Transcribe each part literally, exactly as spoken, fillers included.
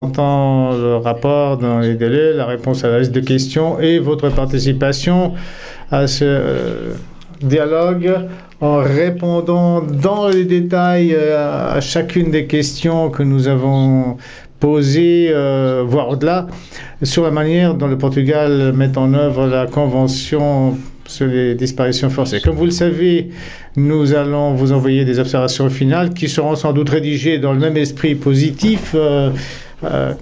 Entend le rapport dans les délais, la réponse à la liste de questions et votre participation à ce euh, dialogue en répondant dans les détails euh, à chacune des questions que nous avons posées, euh, voire au-delà, sur la manière dont le Portugal met en œuvre la Convention sur les disparitions forcées. Comme vous le savez, nous allons vous envoyer des observations finales qui seront sans doute rédigées dans le même esprit positif. Euh, euh,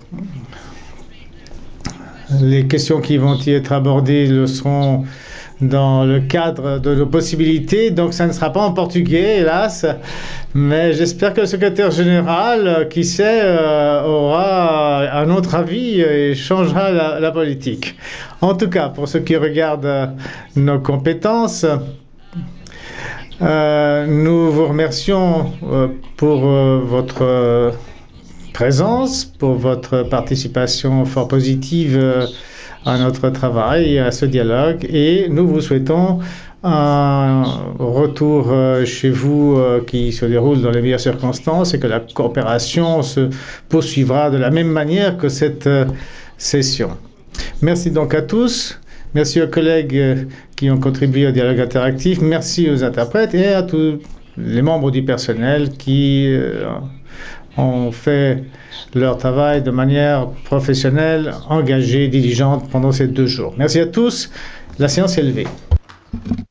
les questions qui vont y être abordées le seront dans le cadre de nos possibilités, donc ça ne sera pas en portugais, hélas, mais j'espère que le secrétaire général, qui sait, euh, aura un autre avis et changera la, la politique. En tout cas, pour ce qui regarde euh, nos compétences, euh, nous vous remercions euh, pour euh, votre euh, présence, pour votre participation fort positive euh, à notre travail et à ce dialogue, et nous vous souhaitons un retour euh, chez vous euh, qui se déroule dans les meilleures circonstances et que la coopération se poursuivra de la même manière que cette euh, session. Merci donc à tous. Merci aux collègues euh, qui ont contribué au dialogue interactif. Merci aux interprètes et à tous les membres du personnel qui euh, ont fait leur travail de manière professionnelle, engagée, diligente pendant ces deux jours. Merci à tous. La séance est levée.